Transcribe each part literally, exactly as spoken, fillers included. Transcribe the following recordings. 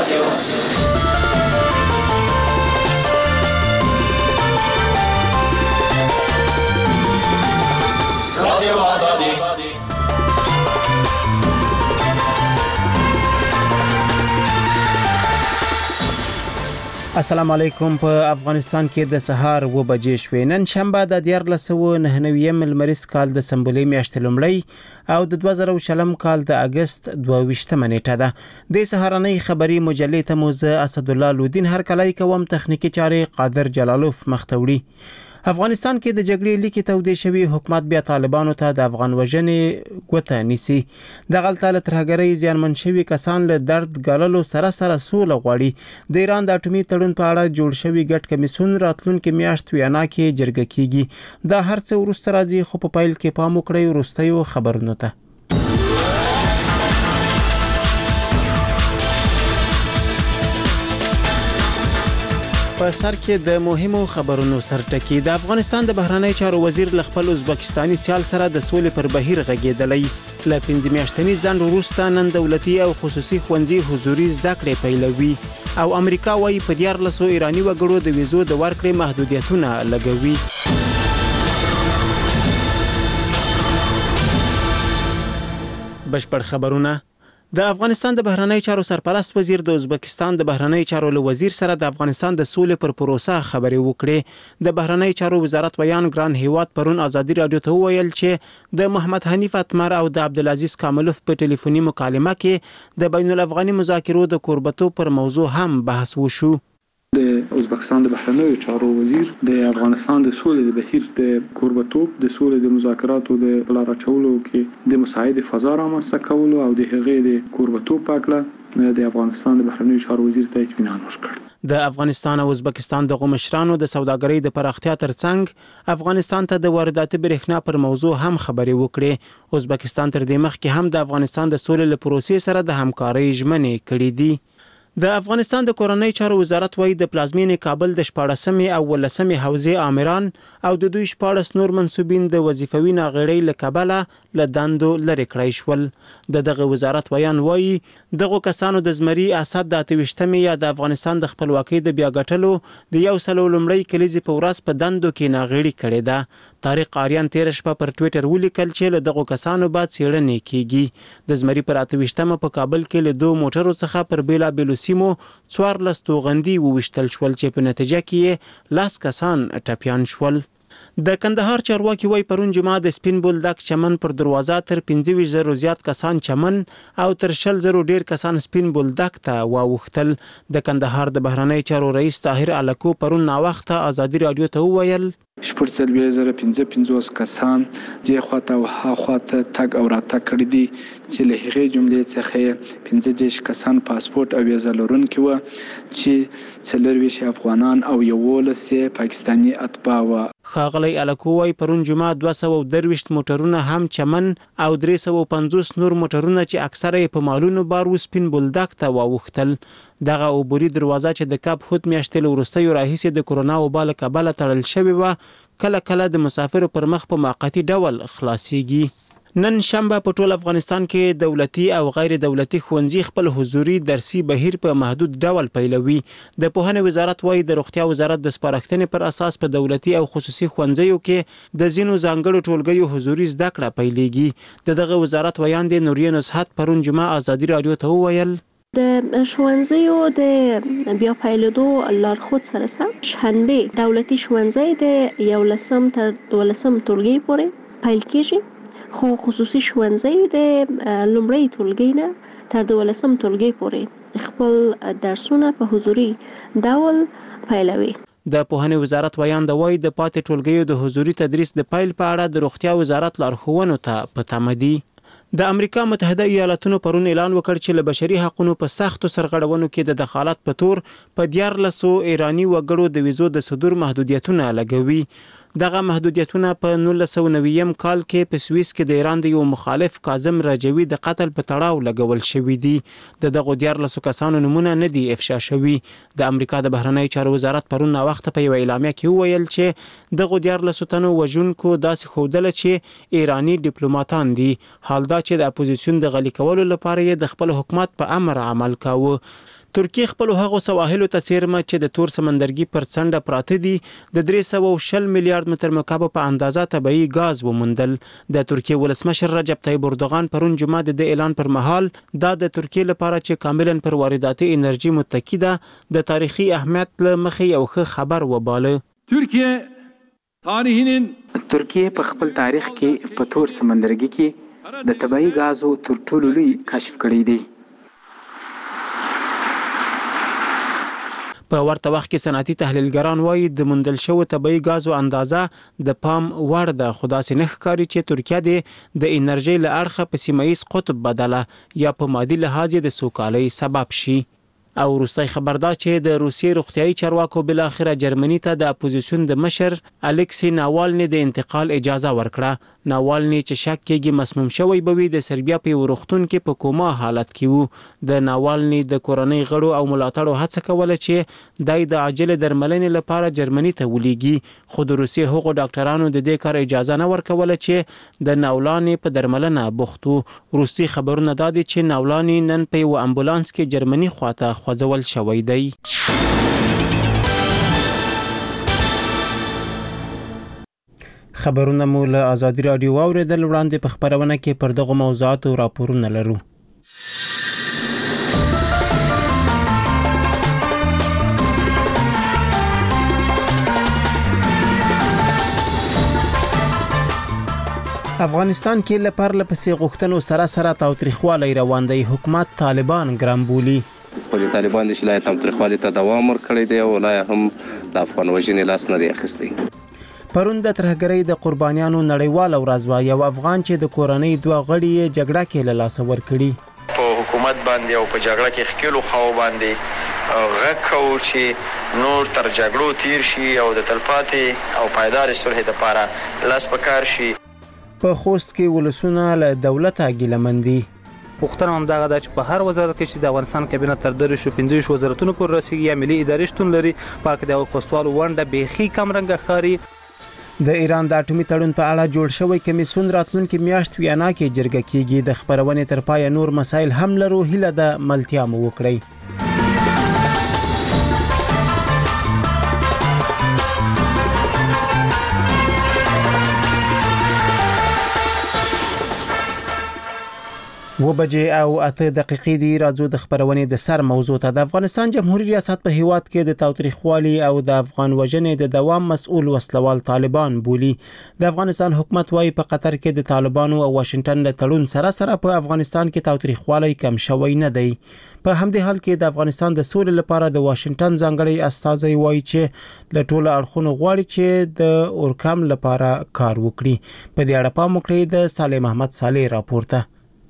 رادیو آزادی. السلام علیکم. په افغانستان کې د سهار و بجې شوې. نن شنبه د دیارلس سوه نهه نوي لمریز کال د سنبلې میاشتې لومړۍ او د دوه زره شلم کال د اگست دوه ویشتمه نیټه ده. د سهارنۍ خبري مجلې ته مو زه اسدالله لودین هرکلی کوم. تخنیکی چارې قادر جلالوف مختوړي. افغانستان کې د جګړې لیکي تودې شوی حکومت بیا طالبانو ته د افغان وژنې ګوته نیسي. د غلطه له ترهګرۍ زیانمن شوي کسان له درد ګاللو سره سره سوله غواړي. د ایران د اټومي تړون په اړه جوړ شوی ګډ کمیسیون راتلونکي میاشت ویانا کې جرګه کیږي. دا هر څه وروسته راځي، خو په پیل کې پام وکړئ وروستیو خبرونو ته. په سر کې د مهمو خبرونو سرټکی. د افغانستان د بهرنی چارو وزیر ل خپل ازبکستاني سیال سره د سولې پر بهیر غږیدلی. ل پنځه میاشتنی ځنډ وروسته نن دولتي او خصوصي ښوونځي حضوري زده کړې پیلوي او امریکا وايي په دیارلسو ایرانی وګړو د ویزو د ورکړې محدودیتونه لګوي. بشپړ خبرونه. د افغانستان د بهرنی چارو سرپرست وزیر د ازبکستان د بهرنی چارو له وزیر سره د افغانستان د سولې پر پروسه خبرې وکړې. د بهرنی چارو وزارت ویان ګران هیواد پرون ازادي رادیو ته وویل چې د محمد حنیف اتمر او د عبدالعزیز کاملوف په ټلیفوني مکالمه کې د بین الافغاني مذاکرو د کوربتو پر موضوع هم بحث وشو. د ازبکستان د بهرنیو چارو وزیر د افغانستان د سولې د بهیر د کوربتوب د سولې د مذاکراتو د بلاره چولو کې د مساعد فضا رامنځته کولو او د هغې د کوربتوب په اړه د افغانستان د بهرنیو چارو وزیر ته اطمینان ورکړ. د افغانستان او ازبکستان د مشرانو د سوداګرۍ د پراختیا ترڅنګ افغانستان ته د وارداتي برېښنا پر موضوع هم خبرې وکړې. ازبکستان تر دې مخکې هم د افغانستان د سولې له پروسې سره د همکارۍ ژمنې کړې دي. د افغانستان د کورنۍ چارو وزارت وايي د پلازمینې کابل د شپاړسمې او ولسمې حوزې آمران او د دوی شپاړس نور منصوبین د وظیفوي ناغړۍ له کبله له دندو لرې کړی شول. د دغه وزارت بیان وايي دغه کسانو د زمري اسد د اته ویشتمې یا د افغانستان د خپلواکۍ د بیا ګټلو د یو سلو لومړۍ کلیزې په ورځ په دندو کې ناغړي کړې ده. طارق آریان تیر شپه پر ټویټر ولیکل چې له دغه کسانو بعد څېړنې کیږي. د زمري پر اته ویشتمه په کابل کې له دوه موټرو څخه پر بیلا بیلو سیمو څوارلس توغندي وویشتل شول چې په نتیجه کې لاس کسان ټپیان شول. د کندهار چارواکي وای پرون جمعه د سپین بولدک چمن پر دروازه تر پنځه ویشت زره زیات کسان چمن او تر شل زره ډیر کسان سپین بولدک ته واوختل. د کندهار د بهرنی چارو رئیس طاهر الکو پرون نا وخت ازادي رادیو ته وویل شپږ څلوېښت زره پنځه پنځوس کسان دې خواته او ها خواته تګ او راتګ کړي دي چې له هغې جملې څخه پنځه دېرش کسان پاسپورت او ویزه لرونکي وو چې څلرویشت افغانان او یولس پاکستاني اتباع وو. ښاغلی الکو وای پرون جمعه دوه سوه درویشت موټرونه هم چمن او درې سوه پنځوس نور موټرونه چې اکثره یې په مالونو بار و سپین بولدک ته واوښتل. دغه عبوري دروازه چې د کب هوت میاشتې له وروستیو راهیسې د کرونا وبا له کبله تړل شوې وه کله کله د مسافرو پر مخ په موقتي ډول خلاصیږي. نن شنبه په ټول افغانستان کې دولتي او غیر دولتي ښوونځي خپل حضوري درسي بهیر په محدود ډول پیلوي. د پوهنې وزارت وايي د روغتیا وزارت د سپارښتنې پر اساس په دولتي او خصوصي ښوونځیو کې د ځینو ځانګړو ټولګیو حضوري زده کړه پیلېږي. د دغه وزارت ویان د نوریه نصحت پرون جمعه ازادي رادیو ته وویل د ښوونځیو د بیا پیلېدو لارښود سره سم شنبه دولتي ښوونځی د یولسم تر دولسم ټولګي پورې پیل کېږي، خو خصوصي ښوونځی د لومړۍ ټولګي نه تر دولسم ټولګي پورې خپل درسونه په حضوري ډول پیلوي. د پوهنې وزارت ویان د وای د پاتې ټولګیو د حضوري تدریس د پیل په اړه د روغتیا وزارت لارښوونو ته په تمه دي. د امریکا متحده ایالاتونو پرون اعلان وکړ چې له بشري حقوقو په سختو سرغړونو کې د دخالت په تور په دیارلسو ایرانی وګړو د ویزو د صدور محدودیتونه لګوي. دغه محدودیتونه په نولس سوه نوي کال کې په سویس کې د ایران د یو مخالف کاظم رجوي د قتل په تړاو لګول شوی دی. د دغه دیارلسو کسانو نمونه نه دي افشا شوي. د امریکا د بهرنی چارو وزارت پرون نا وخت په یو اعلامیه کې وویل چې دغه دیارلسو تنو وژونکو داسې ښودله چې ایرانی ډیپلوماټان دي، حال دا چې د اپوزیسیون د غلي کولو لپاره یې د خپل حکومت په امر عمل کاوه. ترکیه خپل هغو سواحلو ته څیرمه چې د تور سمندرګي پر څنډه پراته دي د درې سوه او شل میلیارډ متر مکعب په اندازه طبیعي ګاز وموندل. د ترکیه ولسمشر رجب طیب اردوغان پرون جمعه د اعلان پر مهال دا د ترکیه لپاره چې کاملا پر وارداتي انرژي متکی ده د تاریخي اهمیت له مخې یو ښه خبر وباله. ترکیه تاریخین ترکیه په خپل تاریخ کې په تور سمندرګي کې د طبیعي ګازو تر ټولو لوی کشف کړی دی. په ورته وخت کې صنعتي تحلیلګران وایي د موندل شوو طبیعي ګازو اندازه د پام وړ ده، خو داسې نه ښکاري چې ترکیه د انرژۍ له اړخه په سیمه ییز قطب بدله یا په مادي لحاظ د سوکالۍ سبب شي. او وروستی خبر دا چې د روسیې روغتیايي چارواکو بالاخره جرمني ته د اپوزیسیون د مشر الکسی ناوالني د انتقال اجازه ورکړه. ناوالني چې شک کېږي مسموم شوی به وي د سربیا په یو روغتون کې په کوما حالت کې وو. د ناوالني د کورنۍ غړو او ملاتړو هڅه کوله چې دای د عاجل درملنې لپاره جرمني ته ولېږي، خو د روسیې هغو ډاکټرانو د دې کار اجازه نه ورکوله چې د ناولاني په درملنه بوخت وو. روسي خبرونه دا دي چې ناولاني نن په یو امبولانس کې جرمني خواته خوځول شوی دی. خبرونه مو له آزادي رادیو واوریدل. وړاندې په خبرونه کې پر دغه موضوعاتو راپورونه لرو. افغانستان کې لپاره لپسې غوښتنو سره سره تاوتریخوالی روان دی. حکومت طالبان ګرام بولي. پولیس طالبان د شلای تاوتریخوالي ته دوام ورکړی دی او لا هم د افغان وژنې لاس نه دی اخیستی. پرون د ترهګرۍ د قربانیانو نړیواله ورځ وه. یو افغان چې د کورنۍ دوه غړي یې جګړه کې له لاسه ورکړي. په حکومت باندې او په جګړه کې ښکېلو خواو باندې غږ کوو چې نور تر جګړو تیر شي او د تلپاتې او پایدارې صلح دپاره لاس په کار شي. په خوست کې ولسونه له دولته ګیلمن دي. پوښتنه هم دغه ده چې په هر وزارت کې چې د افغانستان کابینه تر درې شو پنځه ویشت وزارتونو پورې رسېږي یا ملي ادارې شتون لري، پاک د خوستوالو ونډه بیخي کم رنګه ښکاري. د ایران د اټومي تړون په اړه جوړ شوی کمیسیون راتلونکي میاشت ویانا کې جرګه کیږي. د خبرونې تر پایه نور مسایل هم لرو. هیله ده ملتیا مو وکړئ. و بجې او اته دقیقې دی. راځو د خبرونې د سر موضوع ته. د افغانستان جمهوریت ریاست په هیواد کې د تاوتریخوالي او د افغان وژنې د دوام مسؤل وسلوال طالبان بولي. د افغانستان حکومت وايي په قطر کې د طالبانو او واشنگټن له تړون سره سره په افغانستان کې تاوتریخوالي کم شوی نه دی. په همدې حال کې د افغانستان د سولې لپاره د واشنگټن ځانګړی استازی وايي چې له ټولو اړخونو غواړي چې د اورکام لپاره کار وکړي. په دې اړه پام وکړئ د صالح محمد صالح راپورته.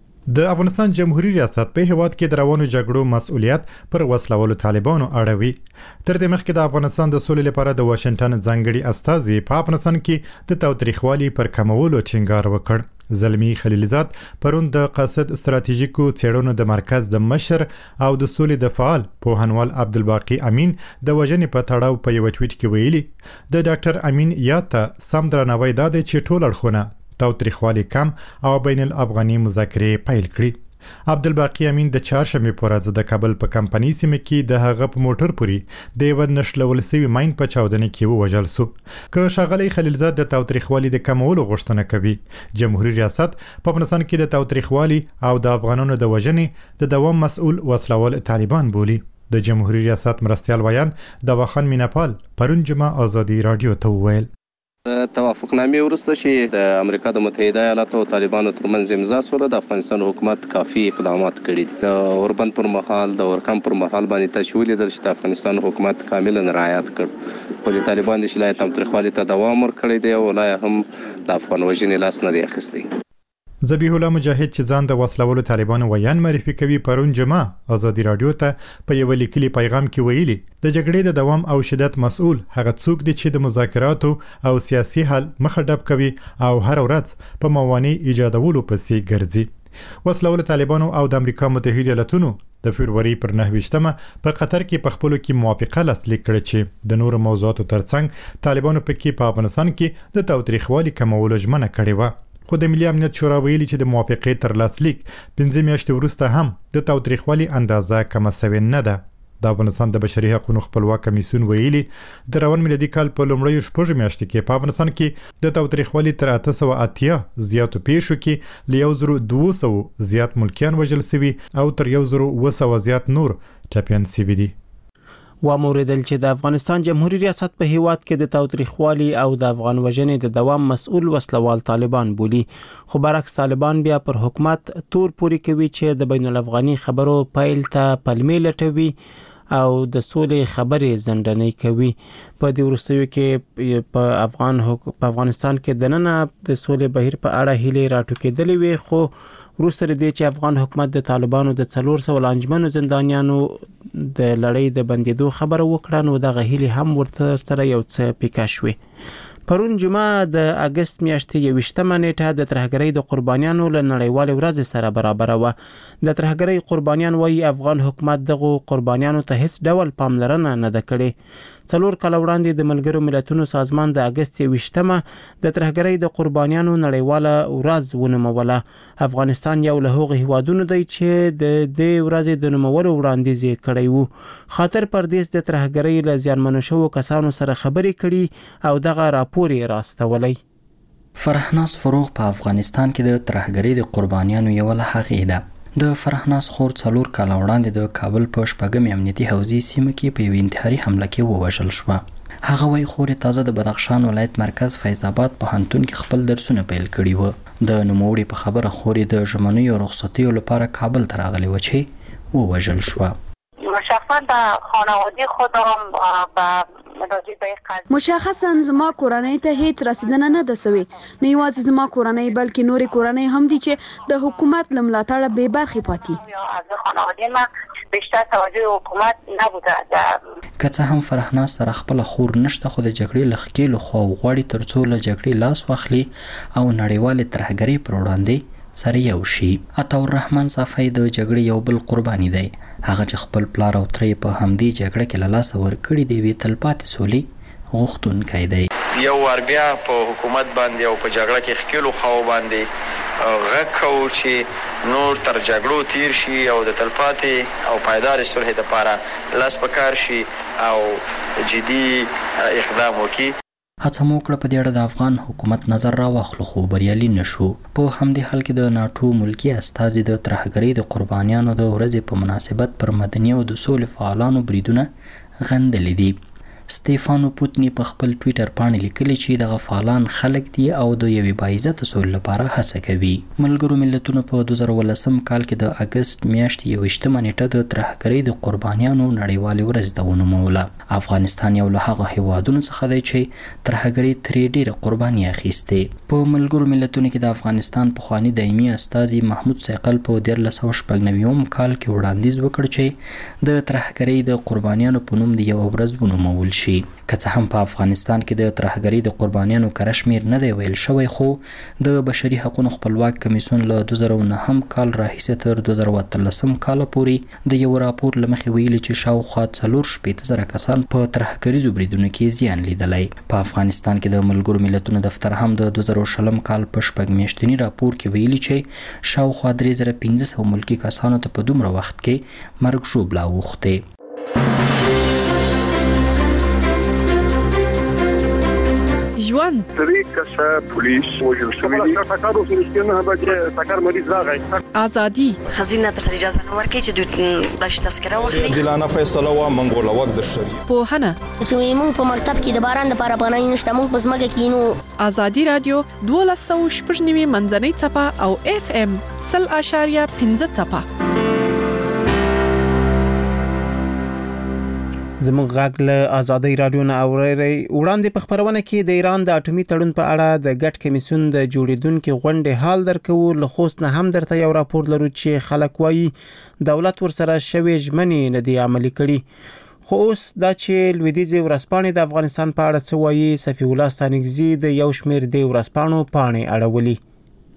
د افغانستان جمهوریت ریاست په هیواد کې د روانو جګړو مسؤلیت پر وسلوالو طالبانو اړوي. تر دې مخکې د افغانستان د سولې لپاره د واشنگټن ځانګړي استازي په افغانستان کې د تاوتریخوالي پر کمولو ټینګار وکړ. زلمی خلیلزاد پرون د قاصد استراتیژیکو څېړنو د مرکز د مشر او د سولې د فعال پوهنوال عبدالباقی امین د وژنې په تړاو په یو ټویټ کې ویلي د ډاکټر امین یاد ته سم درناوی دا دی چې ټول اړخونه تاوتریخوالي کم او بین الافغاني مذاکرې پیل کړي. عبدالباقی امین د چهارشنبې په ورځ د کابل په کمپنی سیمه کې د هغه په موټر پورې د یو نښلول شوي ماین په چاودنه کې ووژل شو. که ښاغلی خلیلزاد د تاوتریخوالي د کمولو غوښتنه کوي، جمهوریت ریاست په افغانستان کې د تاوتریخوالي او د افغانانو د وژنې د دوام مسؤل وسلوال طالبان بولي. د جمهوریت ریاست مرستیال ویان دواخان میناپال پرون جمعه آزادي رادیو ته وویل توافقنامې وروسته چې د امریکا د متحده ایالاتو او طالبانو ترمنځ امضا شوله، د افغانستان حکومت کافي اقدامات کړي دي. د اوربند پر مهال د اورکم پر مهال باندې تاسو ولیدل چې د افغانستان حکومت کاملا رعایت کړ، خو د طالبان د شلای تاوتریخوالي ته دوام ورکړی دی او لا هم د افغان وژنې لاس نه دی اخیستی. ذبیح الله مجاهد چې ځان د وسلوالو طالبانو ویان معرفي کوي پرون جمعه آزادي رادیو ته په یو لیکلي پیغام کې ویلي د جګړې د دوام او شدت مسؤل هغه څوک دی چې د مذاکراتو او سیاسي حل مخه ډب کوي او هر ورځ په موانع ایجادولو پسې ګرځي. وسلوالو طالبانو او د امریکا متحده ایالاتونو د فبروري پر نهه ویشتمه په قطر کې په خپلو کې موافقه لاسلیک کړه چې د نورو موضوعاتو ترڅنګ طالبانو پکې په افغانستان کې د تاوتریخوالي کمولو ژمنه کړې وه. خو د ملي امنیت شورا ویلي چې د موافقې تر لاسلیک پنځه میاشتې وروسته هم د تاوتریخوالي اندازه کمه سوې نه ده. د افغانستان د بشري حقوقو خپلواک کمیسیون ویلي د روان میلادي کال په لومړیو شپږو میاشتو کې په افغانستان کې د تاوتریخوالي تر اته سوه اتیا زیاتو پیښو کې له یو زرو دوه سوه زیات ملکیان وژل شوي او تر یو زرو اوه سوه زیات نور ټپیان شوي دي. واموریدل چې د افغانستان جمهوریت ریاست په هیواد کې د تاوتریخوالي او د افغان وژنې د دوام مسؤل وسلوال طالبان بولي، خو برعکس طالبان بیا پر حکومت تور پوري کوي چې د بین الافغاني خبرو پیل ته پلمې لټوي او د سولې خبرې زندنۍ کوي. په دې وروستیو کې په افغان په افغانستان کې د نن د سولې بهیر په اړه هیلې راټوکېدلې وي، خو وروسته د چې افغان حکومت د طالبانو د څلور سوه لانجمنو زندانیانو د لړۍ د بندیدو خبره وکړه، نو دغه هیلې هم ورته سره یو څه پیکا شوې. پرون جمعه د اگست میاشتې یویشتمه نیټه د ترهګرۍ د قربانیانو له نړیوالې ورځې سره برابره وه. د ترهګرۍ قربانیان وایي افغان حکومت دغو قربانیانو ته هیڅ ډول پاملرنه نه ده کړې. څلور کاله وړاندې د ملګرو ملتونو سازمان د اگست یویشتمه د ترهګرۍ د قربانیانو نړیواله ورځ ونوموله. افغانستان یو له هغو هیوادونو دی چې د دې ورځې د نومولو وړاندیز یې کړی و. خاطر پردیس د ترهګرۍ له زیانمنو شوو کسانو سره خبرې کړي او دغه راپور یې راستولی. فرحناز فروغ په افغانستان کې د ترهګرۍ د قربانیانو یو له هغې ده. د فرحناز خور څلور کاله وړاندې د کابل په شپږمې امنیتي حوزې سیمه کې په یوې انتحاري حمله کې ووژل شوه. هغه وايي خور تازه د بدخشان ولایت مرکز فیض آباد پوهنتون کې خپل درسونه پیل کړي وو. د نوموړي په خبره خور د ژمنیو رخصتیو لپاره کابل ته راغلې وه چې ووژل شوه. شخصا به خانواده خودم به مشخصا زما کورنۍ ته هیڅ رسیدنه نه ده سوې، نه یوازې زما کورنۍ بلکې نورې کورنۍ هم دي چې د حکومت له ملاتړه بې برخې پاتې. از خانواده ما بیشتر توجه حکومت نبوده. که څه هم فرحناز سره خپل خور نشته، خو د جګړې له ښکېلو خوا غواړي ترڅو له جګړې لاس واخلي او نړیوالې ترهګرۍ پر وړاندې سره یو شي. عطاالرحمن صافی د جګړې یو بل قرباني دی. هغه چې خپل پلار او ترې په همدې جګړه کې له لاسه ورکړي دی وی تلپاتې سولې غوښتونکی دی. یو ور بیا په حکومت باندې او په جګړه کې ښکېلو خواو باندې غږ کوو چې نور تر جګړو تیر شي او د تلپاتې او پایدارې صلح دپاره لاس په کار شي او جدي اقدام وکړي. هڅه مو وکړه په دې اړه د افغان حکومت نظر راواخلو، خو بریالي نه شو. په همدې حال کې د ناټو ملکي استازي د ترهګرۍ د قربانیانو د ورځې په مناسبت پر مدني او د سولې فعالانو بریدونه غندلي دي. ستيفانو پوتني په خپل ټویټر باندې لیکلي چې دغه فعالان خلک دي او د یوې باعزته سولې لپاره هڅه کوي. ملګرو ملتونو په دوه زره ولسم کال کې د اگست میاشتې یویشتمه نیټه د ترهګرۍ د قربانیانو نړیوالې ورځ ته ونوموله. افغانستان یو له هغو هیوادونو څخه دی چې ترهګرۍ ترې ډېره قرباني اخیستې. په ملګرو ملتونو کې د افغانستان پخواني دایمي استازي محمود سیقل په دیارلس سوه شپږ نوي کال کې وړاندیز وکړ چې د ترهګرۍ د قربانیانو په نوم د یوه ورځ ونومول شي. که څه هم په افغانستان کې د ترهګرۍ د قربانیانو کره شمېر نه دی ویل شوی، خو د بشري حقوقو خپلواک کمیسیون له دوه زره نهم کال راهیسې تر دوه زره اتلسم کال پورې د یو راپور له مخې ویلي چې شاوخوا څلور شپېته زره کسان په ترهګریزو بریدونو کې زیان لیدلی. په افغانستان کې د ملګرو ملتونو دفتر هم د دوه زره شلم کال په شپږ میاشتني راپور کې ویلي چې شاوخوا درې زره پنځه سوه ملکي کسانو ته په دومره وخت کې مرګ ژوبله اوښتې. ژوند درې کسه پولیس وژل شوي دي. ټکر وشو چې نه بچي ټکر مریض راغی. ازادي خزینه ته اجازه نه ورکړي چې دوی بلش تذکره واخلي. عادلانه فیصله وا منګول وخت د شریعت. پوهنه چې موږ په مکتب کې د باران د لپاره پناه نشته، موږ په ځمکه کې نو. ازادي رادیو دوه سوه شپږ نوي منځنۍ څپه او اف ام سل اشاریه پنځه څپه. زموږ غږ له آزادۍ رادیو نه اورئ. وړاندې په خبرونه کې د ایران د اټومي تړون په اړه د ګډ کمیسیون د جوړیدونکو غونډې حال درکو. له خوست نه هم درته یو راپور لرو چې خلک وایي دولت ورسره شوي ژمنې نه دی عملي کړي. خو اوس دا چې لویدیځي ورځپاڼې د افغانستان په اړه څه وایي، صفي الله ستانکزي د یو شمېر د ورځپاڼو پاڼې اړولي.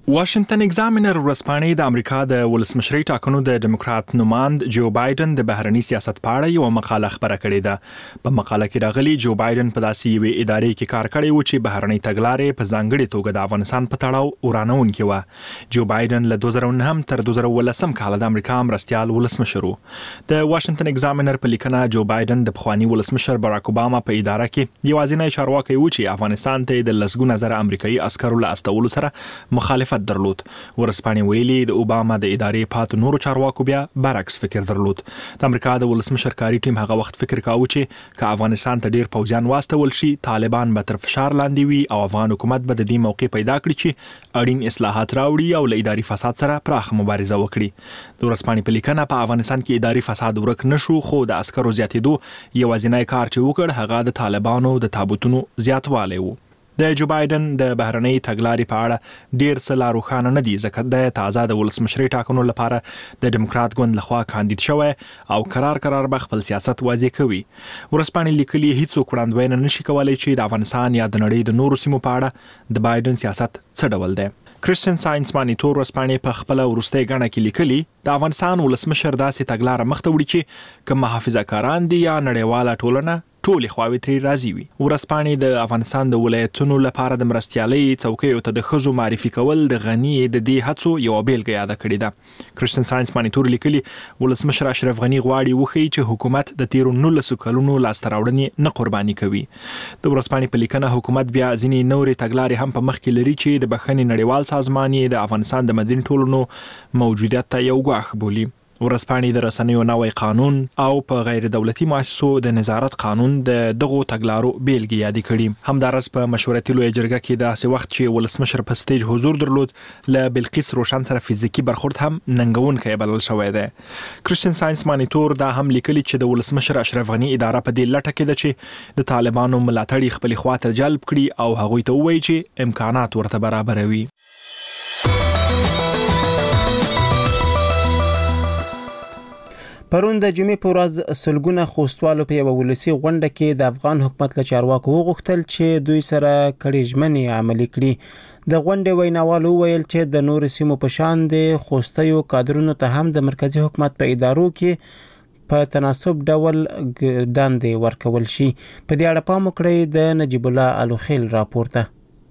واشنگټن ایگزامینر ورځپاڼې د امریکا د ولسمشرۍ ټاکنو د ډیموکرات نوماند جو بایدن د بهرني سیاست په اړه یو مقاله خبره کړې ده. په مقاله کې راغلي جو بایدن په داسې یوې ادارې کې کار کړی و چې بهرني تګلارې په ځانګړې توګه د افغانستان په تړاو ورانونکې و. جو بایدن له دوه زره نهم تر دوه زره ولسم کال د امریکا مرستیال ولسمشر و. د واشنگټن ایگزامینر په لیکنه جو بایدن د پخوانی ولسمشر باراک اوباما په اداره کې یوازینی چارواکي و چې افغانستان ته د لسګونه زره امریکایي عسکرو له استولو سره مخالفت درلود. ورسپانې ویلي د اوباما د ادارې پات نورو چارواکو بیا برعکس فکر درلود. د امریکا د ولسمشر کاری ټیم هغه وخت فکر کاوه چې که افغانستان ته ډیر پوځیان واستول شي طالبان به تر فشار لاندې وي او افغان حکومت به د دې موقع پیدا کړي چې اړین اصلاحات راوړي او له اداري فساد سره پراخ مبارزه وکړي. د ورسپانې په لیکنه په افغانستان کې اداري فساد ورک نشو خو د عسکرو زیاتېدو یوازینی کار چې وکړ هغه د طالبانو د تابوتونو زیاتوالی و. د جو بایدن د بهرنۍ تګلارې په اړه ډیر څه لا روښانه نه دي ځکه د تازه د ولسمشرۍ ټاکنو لپاره د ډیموکرات ګوند لخوا کاندید شوی او قرار قرار به خپل سیاست واضح کوي. ورسپانې لیکلي هیڅوک وړاندوینه نشي کولای چې د افغانستان یا د نړۍ د نورو سیمو په اړه د بایدن سیاست څه ډول دی. کرسچن ساينس مانیټور ورسپانې په خپل ورستۍ غاڼه کې لیکلي د افغانستان ولسمشر داسې تګلارې مخته وړي چې کوم محافظه کاران دي یا نړیواله ټولنه ټولې خواوې ترې راضي وي. ورسپانې د افغانستان د ولایتونو لپاره د مرستیالۍ څوکیو ته د ښځو معرفي کول د غني د دې هڅو یو بیلګه یاده کړې ده. کرسچن ساينس مانیټور لیکلي ولسمشر اشرف غني غواړي وښیي چې حکومت د تیرو نولسو کلونو لاسته راوړنې نه قرباني کوي. د ورسپانې په لیکنه حکومت بیا ځینې نورې تګلارې هم په مخ کې لري چې د بخښنې نړیوال سازمان یې د افغانستان د مدني ټولنو موجودیت ته یو ګواښ بولي. ورسپانې د رسنیو نوی قانون او په غیر دولتي مؤسسو د نظارت قانون د دغو تګلارو بیلګې یادې کړي. همدارس په مشورتي لویه جرګه کې داسې وخت چې ولسمشر په سټیج حضور درلود له بلقیس روشن سره فزیکی برخورد هم ننګونکی بلل شوی دی. کرسچن ساينس مانیټور دا هم لیکلي چې د ولسمشر اشرف غني اداره په دې لټه کې ده چې د طالبانو ملاتړي خپل خواته جلب کړي او هغوی ته ووایي چې امکانات ورته برابروي. پرون د جمعې په ورځ سلګونه خوستوالو په یوه ولسي غونډه کې د افغان حکومت له چارواکو وغوښتل چې دوی سره کړي ژمنې عملي کړي. د غونډې ویناوالو وویل چې د نورو سیمو په شان د خوستیو کادرونو ته هم د مرکزي حکومت په ادارو کې په تناسب ډول دندې ورکول شي. په دې اړه پام وکړئ د نجیب الله الوخیل راپورته.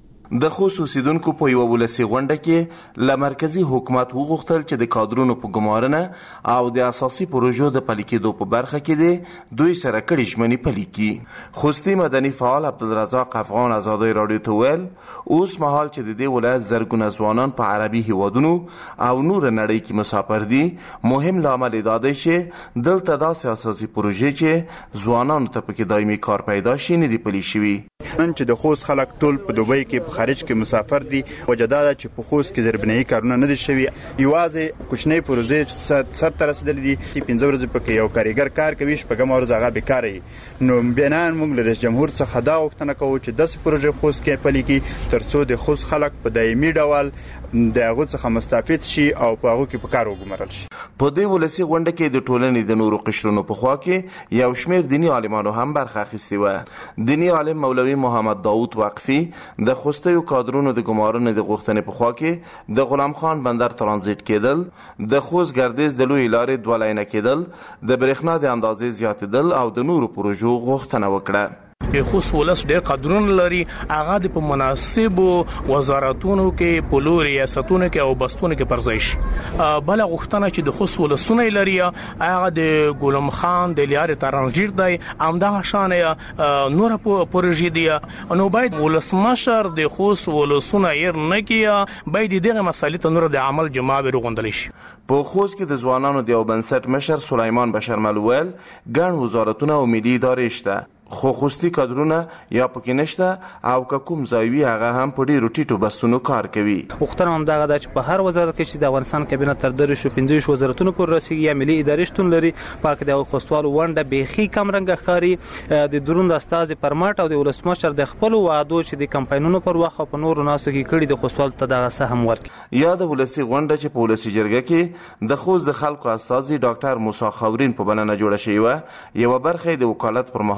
د خوست اوسیدونکو په یوه ولسي غونډه کې له مرکزي حکومت وغوښتل چې د کادرونو په ګمارنه او د اساسي پروژو د پلي کېدو په برخه کې د دوی سره کړي ژمنې پلي کړي. خوستي مدني فعال عبدالرزاق افغان ازادۍ راډیو ته ویل اوس مهال چې د دې ولایت زرګونه ځوانان په عربي هیوادونو او نور نړۍ کې مسافر دي مهم لامل دا دی چې دلته داسې اساسي پروژې چې ځوانانو ته پکې دایمي کار پیدا شي نه دي پلي شوي. نن چې د خوست خلک ټول په دوبۍ کې په خارج کې مسافر دي وجه دا ده چې په خوست کې زربنایي کارونه نه دي شوي. یوازې کوچنۍ پروژې سر ته رسېدلې دي. پنځه ورځې پکې یو کارګر کار کوي شپږمه ورځ هغه بیکاره وي. نو بیا موږ له رئیس جمهور څخه دا غوښتنه کوو چې داسې پروژې خوست کې پلي کړي تر څو د خوست خلک په دایمي ډول د هغو څخه مستفید شي او په هغو کې په کار وګمارل شي. په دې ولسي غونډه کې د ټولنې د نورو قشرونو په خوا کې یو شمېر دیني عالمانو هم برخه اخیستې وه. دیني عالم مولوي محمد داود وقفي د خوستیو کادرونو د ګمارنې د غوښتنې په خوا کې د غلام خان بندر ترانزیت کېدل، د خوست ګردیز د لویې لارې دوه لاینه کېدل، د برېښنا د اندازې زیاتېدل او د نورو پروژو غوښتنه وکړه. خوست ولس ډېر قدرونه لري، هغه د په مناسبو وزارتونو کې په لور ریاستونو کې او بستونو کې پر ځای شي. بل غوښتنه چې د خوست ولسونه لري هغه د غلام خان د لارې ترانزیت دی، همدغه شان نور پروژې دي. نو باید ولسمشر د خوست ولسونه ير نه کیه، باید دغه مسالې ته نور د عمل جماعت وروندل شي. په خوست کې د ځوانانو د یو بنسټ مشر سلیمان بشرمل ویل ګڼ وزارتونه او ملي ادارې شته، خو خوستي کادرونه یا پکې نشته او که کوم ځای وي هغه هم په ډېرو ټیټو بستونو کار کوي. غوښتنه همدغه ده چې په هر وزارت کې چې د افغانستان کابینه تر دېرشو پنځه وزارتونو پورې رسېږي یا ملي ادارې شتون لري، په کې د خوستوالو ونډه بیخي کم رنګه ښکاري. د دروند استازي پر مټ او د ولسمشر د خپلو وعدو چې د کمپاینونو پر وخت او په نورو ناستو کې کړي د خوستوالو ته دغه سهم ورکړي. یا د ولسي غونډه چې په ولسي جرګه کې د خوست د خلکو استازي ډاکټر موسی خاورین په بلنه جوړه شوې وه، یوه برخه د وکالت پر مهال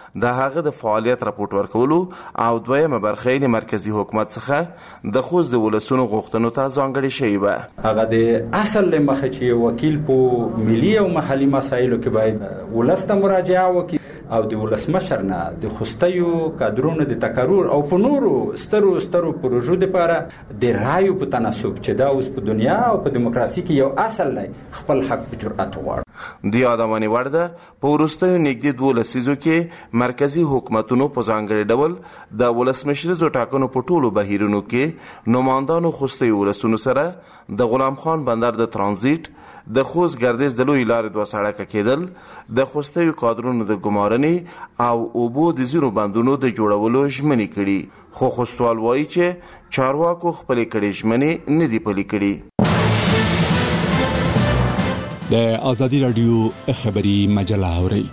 د هغه د فعالیت راپورټ ورکولو او دویمه برخه یې مرکزی حکومت څخه د خوست د ولسونو غوښتنو ته ځانګړې شوې وه. هغه د اصل له مخې چې وکیل په ملي او محلي مسایلو کې باید ولس ته مراجعه وکړي او د ولسمشر نه د خوستیو کادرونو د تقرر او په نورو سترو سترو پروژو لپاره د رایو په تناسب چې دا اوس په دنیا او په دیموکراسي کې یو اصل دی خپل حق په جرأت وغواړي. د یادونې وړ ده په وروستیو نږدې دوه لسیزو کې مرکزی حکومتونو په ځانګړي ډول د ولسمشریزو ټاکنو په ټولو بهیرونو کې نمایندانو خوستیو ولسونو سره د غلام خان بندر د ترانزیت د خوست ګردیز د لوی لارې دوه سړکه کېدل د خوستیو کادرونو د ګمارنې او اوبو د زیرو بندونو د جوړولو ژمنې کړي، خو خوستوال وایي چې چارواکو خپلې کړې ژمنې نه دي پلي کړي. د آزادي رادیو خبري مجله اورئ.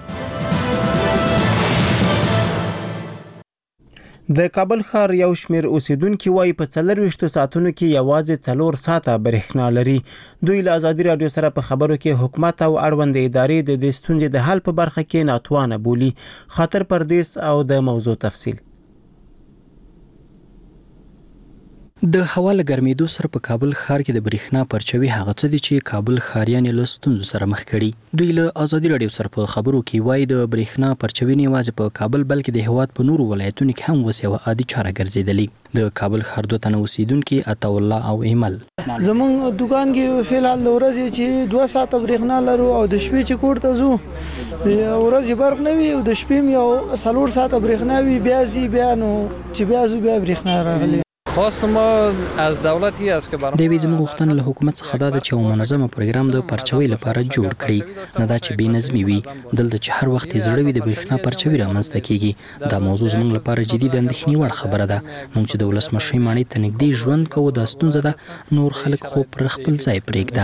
د کابل ښار یو شمیر اوسیدونکو وايي په څلرويشتو ساعتونو کې یوازې څلور ساعته برېښنا لري. دوی له آزادي رادیو سره په خبرو کې حکومت او اړوند ادارې د دې ستونزې د حل په برخه کې ناتوانه بولي. خاطر پردیس او د موضوع تفصیل. د هوا له ګرمېدو سره په کابل ښار کې د برېښنا پرچوي هغه څه دي چې کابل ښاریان له ستونزو سره مخ کړي. دوی له آزادي رادیو سره په خبرو کې وایي د برېښنا پرچوي نه یوازې په کابل بلکې د هیواد په نورو ولایتونو کې هم اوس یوه عادي چاره ګرځېدلې. د کابل ښار دوه تنه اوسیدونکي عطا الله او ایمل زمونږ دکان کې فعلال د ورځې چې دوه ساعته برېښنا لرو او د شپې چې کور ته ځو د ورځې برق نه وي او د شپې یو څلور ساعته برېښنا وي بیا ځي بیا نو چې بیا ځو بیا برېښنا راغلي. خواست ما از دولتی است که برای د وی زموږ غوښتنه له حکومت څخه دا ده چې یو منظمه پروګرام د پرچوي لپاره جوړ کړي، نه دا چې بې نظمي وي. دلته چې هر وخت یې زړه وي د برېښنا پرچوي رامنځته کیږي. دا موضوع زموږ لپاره جدي د اندېښنې وړ خبره ده. موږ چې د ولسمشرۍ ماڼۍ ته نږدې ژوند کوو دا ستونزه ده، نور خلک خو پر خپل ځای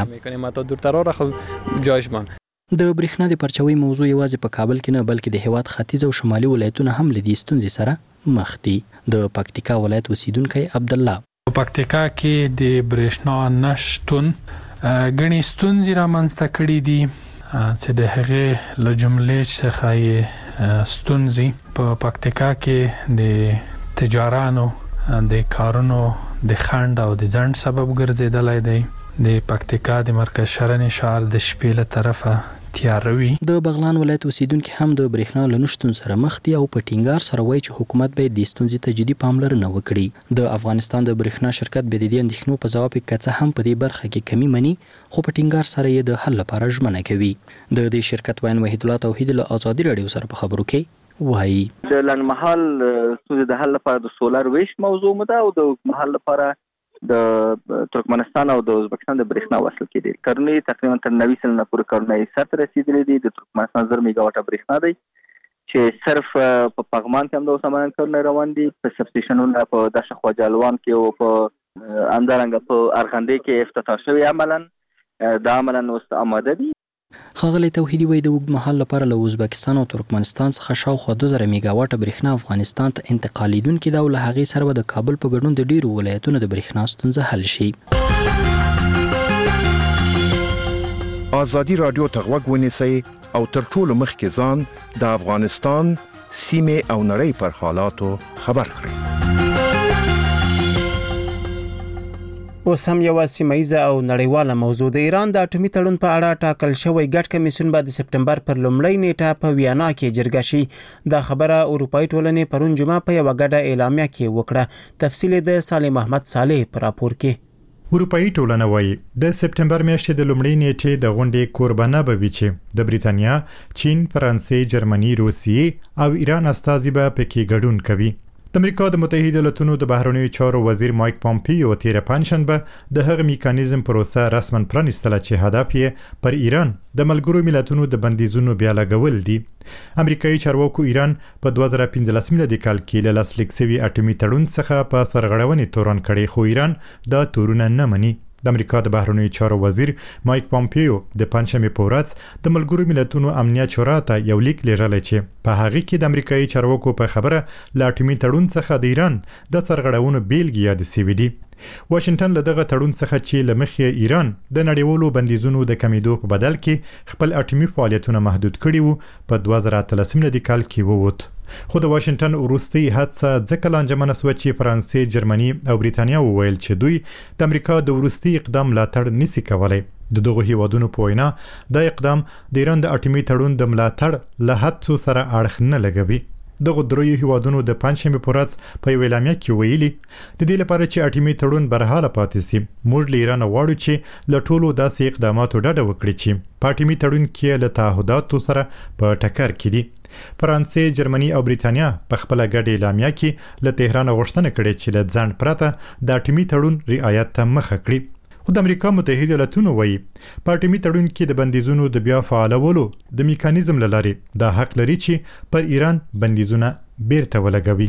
پرېږده. د برېښنا د پرچوي موضوع یوازې په کابل کې نه بلکې د هیواد ختیځ او شمالي ولایتونو هم له دې ستونزې سره مخ دي. د پکتیکا ولایت اوسیدونکی عبدالله په پکتیکا کې د برېښنا نشتون غني ستونزې رامنځته کړي دي چې د هغې له جملې څخه یې ستونزې په پکتیکا کې د تجارانو د کارونو د خنډ او د ځنډ سبب ګرځېدلی دی. د پکتیکا د مرکز شرنې ښار د شپې له طرفه تیاروي. د بغلان ولایت اوسیدونکو هم د برېښنا له نشتون سره مخ دي او په ټینګار سره وایي چې حکومت باید د ستونزې ته جدي پاملرنه وکړي. د افغانستان د برېښنا شرکت به د دې اندېښنو په ځواب کې که څه هم په دې برخه کې کمی مني خو په ټینګار سره یې د حل لپاره ژمنه کوي. د دې شرکت وین وحید الله توحید له آزادي رادیو سره په خبرو کې وایي د لنډمهال ستونزې د حل لپاره د سولر ویش موضوع مده او د اوږدمهال لپاره د ترکمنستان او د ازبکستان د برېښنا وصل کېدل. کارونه تقریبا تر نوي سلنه پورې کارونه یې سرته رسېدلي دي. د ترکمنستان زر میگا واټه برېښنا دی چې صرف په پغمان کې هم د اوسمنن کارونه روان دي، په سبسټیشنونو په دشه خواجه الوان کې او په همدارنګه په ارغندې کې افتتاح شوی عملاً دا عملاً اوس آماده دي. ښاغلی توحیدي وایي د اوږدمهال لپاره له ازبکستان او ترکمنستان څخه شاوخوا دوه زره میگا واټه برېښنا افغانستان ته انتقالیدونکې ده او له هغې سره به د کابل په ګډون د ډېرو ولایتونو د برېښنا ستونزه حل شي. آزادي رادیو ته غوږ ونیسئ او تر ټولو مخکې ځان د افغانستان سیمې او نړۍ پر حالاتو خبر کړئ. اوس هم یو سیمایزه او نړیواله موضوع د ایران د اټومي تړون په اړه ټاکل شوی ګډ کمیسیون به د سپټمبر پر لومړۍ نیټه په ویانا کې جرګه شي. دا خبره اروپایي ټولنې پرون جمعه په یوه ګډه اعلامیه کې وکړه. تفصیل د سالم احمد صالح په راپور کې. اروپایي ټولنه وایي د سپټمبر میاشتې د لومړۍ نیټې د غونډې کوربانه به وي چې د بریتانیا، چین، فرانسې، جرمني، روسیې او ایران استازي به پکې ګډون کوي. د امریکا د متحده ایالاتونو د بهرنیو چارو وزیر مایک پامپیو تیر پنجشنبه د هغه میکانیزم پروسه رسما پرانیستله چې هدف یې پر ایران د ملګرو ملتونو د بندیزونو بیا لګول دي. امریکایي چارواکو ایران په دوه زره پنځلس میلادي کال کې له لاسلیک شوي اټومي تړون څخه په سرغړونې تورن کړي، خو ایران دا تورونه نه مني. د امریکا د بهرنیو چارو وزیر مایک پامپیو د پنځمې په ورځ د ملګرو ملتونو امنیت شورا ته یو لیک لیږلی چې په هغه کې د امریکایي چارواکو په خبره له اټومي تړون څخه د ایران د سرغړونو بیلګې یادې شوې دي. واشنگټن له دغه تړون څخه چې له مخې ایران د نړیوالو بندیزونو د کمیدو په بدل کې خپل اټومي فعالیتونه محدود کړي وو، په دوه زره اتلس میلادي کال کې ووت. خو د واشنگټن وروستي هڅه ځکه لانجمنه سوه چې فرانسې، جرمني او بریتانیا وویل چې دوی د امریکا د وروستي اقدام ملاتړ نشي کولای. د دغه هیوادونو په وینا دا اقدام د ایران د اټومي تړون د ملاتړ له هڅو سره اړخ نه لګوي. دغه دریو هیوادونو د پنځشنبه په ورځ په یوه اعلامیه کې ویلي د دې لپاره چې اټومي تړون برحاله پاتې شي، موږ له ایران غواړو چې له ټولو داسې اقداماتو ډډه وکړي چې په اټومي تړون کې له تعهداتو سره په ټکر کې دي. فرانسې، جرمني او بریتانیا په خپل ګډ اعلامیه کې له تهران غوښتنه کړې چې له ځنډ پرته د اټومي تړون رعایت ته مخه کړي. خو د امریکا متحده ایالاتونو وایي په اټومي تړون کې د بندیزونو د بیا فعالولو د میکانیزم له لارې دا حق لري چې پر ایران بندیزونه بیرته ولګوي.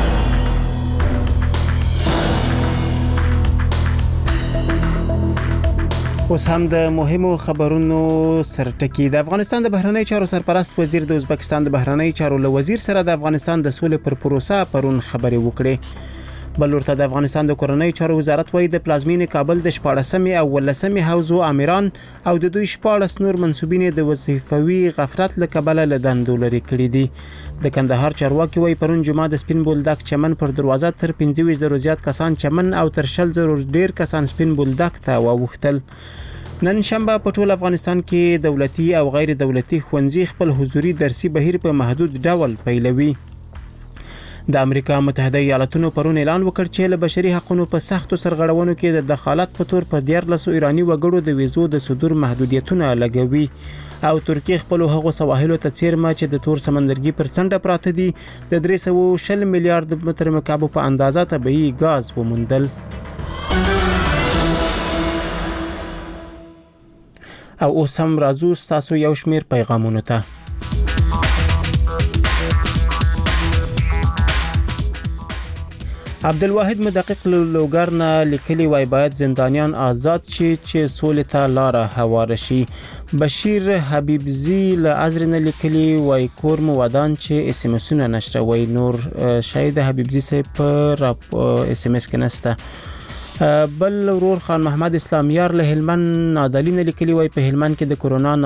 اوس هم د مهمو خبرونو سرټکی. د افغانستان د بهرنی چارو سرپرست وزیر د ازبکستان د بهرنی چارو له وزیر سره د افغانستان د سولې پر پروسه پرون خبرې وکړې. بلورته د افغانستان د کورنۍ چارو وزارت وایي د پلازمینې کابل د شپاړسمې او ولسمې حوزو امیران او د دوی شپاړس نور منسوبین د وظیفوي غفلت له کبله له دندو لرې کړي دي. د کندهار چارواکي وایي پرون جمعه د سپین بولدک چمن پر دروازه تر پنځه ویشت زره زیات کسان چمن او تر شل زره ډیر کسان سپین بولدک ته واوښتل. نن شنبه په ټول افغانستان کې دولتي او غیر دولتي ښوونځي خپل حضوري درسي بهیر په محدود ډول پیلوي. د امریکا متحده ایالاتونو پرون اعلان وکړ چې له بشري حقوقو په سختو سرغړونو کې د دخالت په تور پر دیارلس ایرانی وګړو د ویزو د صدور محدودیتونه لګوي او ترکیه خپل هغو سواحلو ته څیرمه چې د تور سمندرګي پر څنډه پراته دي د درې سوه شل میلیارډ متر مکعب په اندازه طبيعي غاز وموندل. او اوس هم راځو تاسو یو شمیر پیغامونو ته. عبدالواحد مدقق لوګرنا لیکلي وای باید زندانیان آزاد شي چې سولې ته لار هواره شي. بشیر حبیبزی له ازرنه لیکلي وای کور مو ودان چې اس ام اسونه نشروي. نور شاید حبیبزی سه پر اس ام اس کې نسته. بل ورور خان محمد اسلامیار له هلمند نادلین لیکلي وای په هلمند کې د کرونا